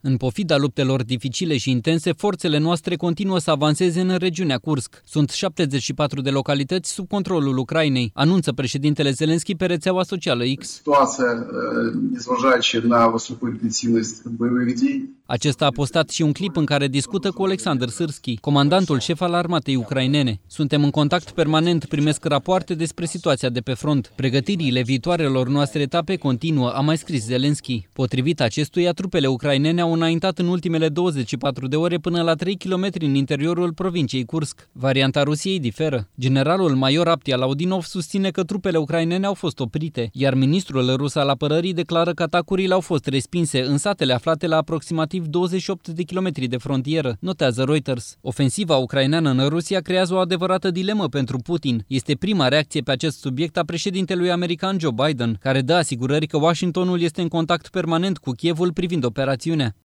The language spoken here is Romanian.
În pofida luptelor dificile și intense, forțele noastre continuă să avanseze în regiunea Kursk. Sunt 74 de localități sub controlul Ucrainei, anunță președintele Zelenski pe rețeaua socială X. Acesta a postat și un clip în care discută cu Oleksandr Syrski, comandantul șef al armatei ucrainene. Suntem în contact permanent, primesc rapoarte despre situația de pe front. Pregătirile viitoarelor noastre etape continuă, a mai scris Zelenski. Potrivit acestuia, trupele ucrainene au înaintat în ultimele 24 de ore până la 3 km în interiorul provinciei Kursk. Varianta Rusiei diferă. Generalul major Aptia Laudinov susține că trupele ucrainene au fost oprite, iar ministrul rus al apărării declară că atacurile au fost respinse în satele aflate la aproximativ 28 de kilometri de frontieră, notează Reuters. Ofensiva ucraineană în Rusia creează o adevărată dilemă pentru Putin. Este prima reacție pe acest subiect a președintelui american Joe Biden, care dă asigurări că Washingtonul este în contact permanent cu Kievul privind operațiunea.